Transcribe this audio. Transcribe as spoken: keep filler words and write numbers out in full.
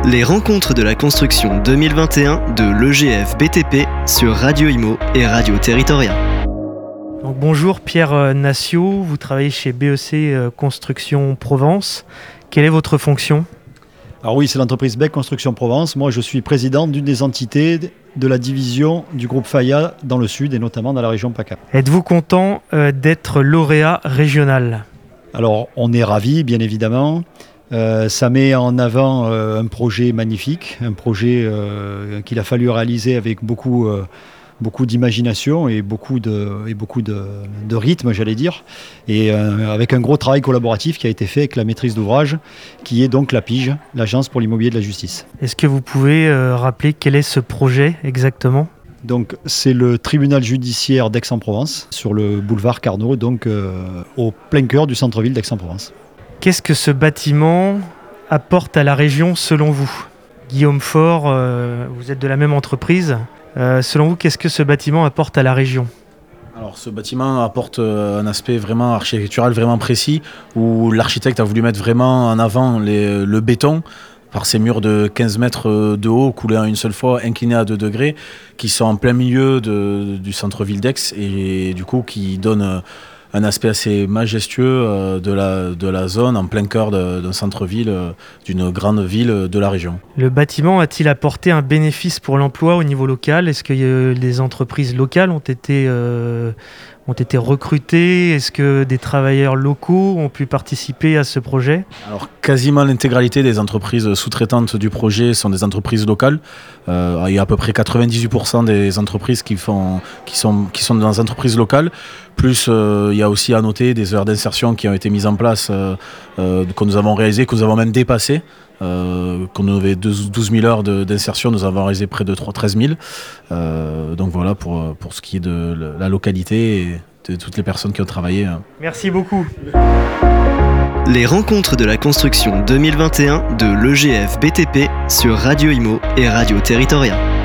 Les rencontres de la construction deux mille vingt et un de l'E G F B T P sur Radio Imo et Radio Territoria. Donc bonjour Pierre Nassiot, vous travaillez chez B E C Construction Provence. Quelle est votre fonction ? Alors oui, c'est l'entreprise B E C Construction Provence. Moi, je suis président d'une des entités de la division du groupe Faya dans le sud et notamment dans la région PACA. Êtes-vous content euh, d'être lauréat régional ? Alors, on est ravis, bien évidemment. Euh, ça met en avant euh, un projet magnifique, un projet euh, qu'il a fallu réaliser avec beaucoup, euh, beaucoup d'imagination et beaucoup de, et beaucoup de, de rythme, j'allais dire, et euh, avec un gros travail collaboratif qui a été fait avec la maîtrise d'ouvrage, qui est donc la P I G, l'Agence pour l'immobilier de la justice. Est-ce que vous pouvez euh, rappeler quel est ce projet exactement ? Donc, c'est le tribunal judiciaire d'Aix-en-Provence, sur le boulevard Carnot, donc euh, au plein cœur du centre-ville d'Aix-en-Provence. Qu'est-ce que ce bâtiment apporte à la région selon vous ? Guillaume Faure, euh, vous êtes de la même entreprise. Euh, selon vous, qu'est-ce que ce bâtiment apporte à la région ? Alors, ce bâtiment apporte un aspect vraiment architectural, vraiment précis, où l'architecte a voulu mettre vraiment en avant les, le béton, par ces murs de quinze mètres de haut, coulés en une seule fois, inclinés à deux degrés, qui sont en plein milieu de, du centre-ville d'Aix, et du coup qui donnent un aspect assez majestueux de la, de la zone, en plein cœur de, d'un centre-ville, d'une grande ville de la région. Le bâtiment a-t-il apporté un bénéfice pour l'emploi au niveau local ? Est-ce que les entreprises locales ont été, euh, ont été recrutées ? Est-ce que des travailleurs locaux ont pu participer à ce projet ? Alors, quasiment l'intégralité des entreprises sous-traitantes du projet sont des entreprises locales. Euh, il y a à peu près quatre-vingt-dix-huit pour cent des entreprises qui, font, qui, sont, qui sont dans des entreprises locales. Plus, euh, il y a aussi à noter des heures d'insertion qui ont été mises en place, euh, euh, que nous avons réalisées, que nous avons même dépassées. Euh, qu'on avait douze mille heures de, d'insertion, nous avons réalisé près de treize mille. Euh, donc voilà pour, pour ce qui est de la localité et de toutes les personnes qui ont travaillé. Merci beaucoup. Les rencontres de la construction deux mille vingt et un de l'E G F B T P sur Radio Imo et Radio Territoria.